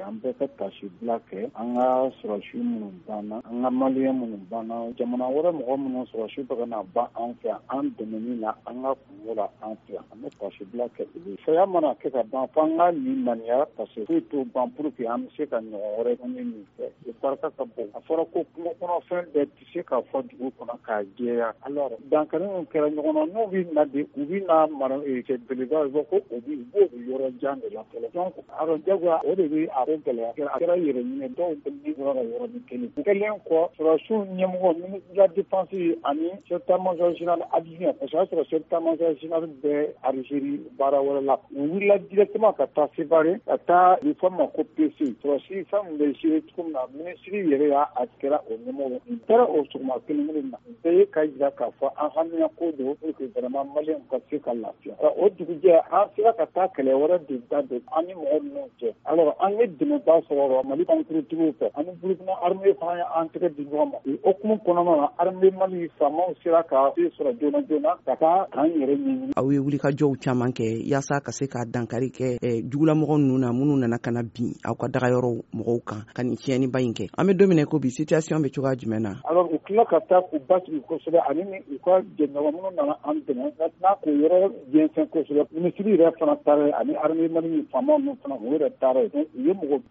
an bɛɛ ka tasi bila kɛ an ka sɔrɔsi minnu banna an ka maliyɛn minnu banna jamana wɛrɛ mɔgɔ minnu sɔrɔsi bɛ ka na ban an fɛ an dɛmɛni na an ka kungo la an fɛ an bɛ tasi bila kɛ saya mana kɛ ka ban fo an ka nin maniya parce que foyi t'o ban pour que an bɛ se ka ɲɔgɔn wɛrɛ ɲini nin fɛ o barika ka bon a fɔra ko kungo kɔnɔfɛn bɛɛ tɛ se ka fɔ dugu kɔnɔ k'a jɛya alors dankari min kɛra ɲɔgɔn na n'u bɛ na de u bɛ na mara kɛ belebeleba ye ko u b'o yɔrɔ jan de la fɔlɔ donc alors jagoya o de bɛ a ko gɛlɛya a kɛra yɛrɛ ɲini dɔw bɛ ni yɔrɔ la yɔrɔnin kelen o kɛlen kɔ sɔrɔsiw ɲɛmɔgɔ ministre de la défense ani chef d'état-major général adjoint parce que a sɔrɔ chef d'état-major général bɛ Algérie baara wɛrɛ la u wulila directement ka taa Sévaré ka taa u fɔ ma ko PC sɔrɔsi fɛn min bɛ gérer cogo min na ministre yɛrɛ y'a kɛra o ɲɛmɔgɔ n taara o sɔgɔma kelen na bɛɛ ye ka jira k'a fɔ an hamina ko don pour que vraiment maliyɛnw ka se ka lafiya o dugujɛ an sera ka taa kɛlɛ wɛrɛ de da don an ni mɔgɔ minnu cɛ alors an ye dɛmɛba sɔrɔ Mali bankurutigiw fɛ ani Burukina armée fana ye an tɛgɛ di ɲɔgɔn ma o hukumu kɔnɔna na armée Mali faamaw sera ka se sɔrɔ joona joona ka taa k'an yɛrɛ ɲɛɲini. Aw ye wulikajɔw caman kɛ yaasa ka se ka dankari kɛ jugulamɔgɔ ninnu na minnu nana ka na bin aw ka dagayɔrɔ mɔgɔw kan ka nin tiɲɛniba in kɛ an bɛ don min na ko bi situation bɛ cogoya jumɛn na. alors u tila ka taa k'u basigi kosɛbɛ ani u ka jɛɲɔgɔn minnu nana an dɛmɛ n'a k'o yɔrɔ jɛnsɛn kosɛbɛ ministre yɛrɛ fana taara ani armée Mali faamaw ninnu fana u yɛrɛ taara yen u ye mɔgɔ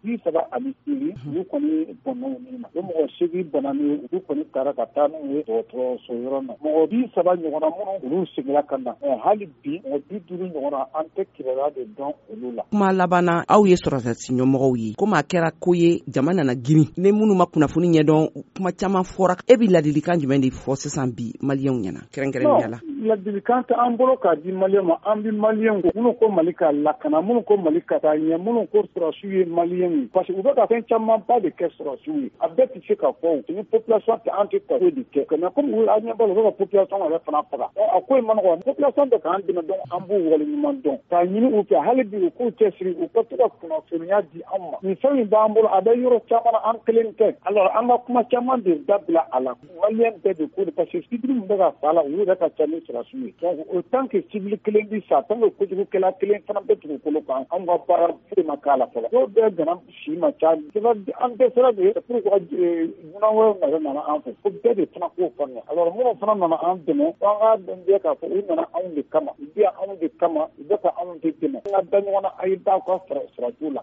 37 olu kɔni bɔnna u ma o mɔgɔ 8 bananen olu kɔni taara ka taa n'u ye dɔgɔtɔrɔso yɔrɔ na mɔgɔ 30 ɲɔgɔnna minnu olu seginna ka na hali bi mɔgɔ 50 ɲɔgɔnna an tɛ kibaruya de dɔn olu la. kuma laban na aw ye sɔrɔdasi ɲɛmɔgɔw ye komi a kɛra ko ye jama nana girin ni minnu ma kunnafoni ɲɛdɔn kuma caman fɔra e bɛ ladilikan jumɛn de fɔ sisan bi maliyɛnw ɲɛna kɛrɛnkɛrɛnnenya la. ladilikan tɛ an bolo k'a di maliyɛn ma an bɛ maliyɛn ko minnu ko Mali ka lakana minnu ko Mali ka taa ɲɛ minnu ko sɔrɔsiw ye maliyɛn ye parce que u bɛ ka fɛn camanba de kɛ sɔrɔsiw ye a bɛɛ tɛ se ka fɔ o ni population tɛ an tɛ kɔrɔ de kɛ mais comme a ɲɛ b'a la u bɛ ka population yɛrɛ fana faga a ko in ma nɔgɔn population bɛ k'an dɛmɛ donc an b'u waleɲuman dɔn k'a ɲini u fɛ hali bi u k'u cɛsiri u ka to ka kunnafoniya di an ma nin fɛn min b'an bolo a bɛ yɔrɔ caman na an kelen tɛ alors an ka kuma caman de dabila a la maliyɛn bɛɛ de ko de parce que civil min bɛ ka fa la olu yɛrɛ ka ca ni sɔrɔsiw ye donc autant que civil kelen bi sa tant que kojugukɛla kelen fana bɛ dugukolo kan an ka baara foyi ma k'a la fɔlɔ dɔw bɛɛ gana si ma ca an bɛɛ sera de pour que dunan wɛrɛw nana an fɛ ko bɛɛ de fana k'o faamuya alors minnu fana nana an dɛmɛ an k'a dɔn bɛɛ k'a fɔ u nana anw de kama u bɛ yan anw de kama u bɛ ka anw de dɛmɛ an ka da ɲɔgɔn na a ye da ka sɔrɔsiw la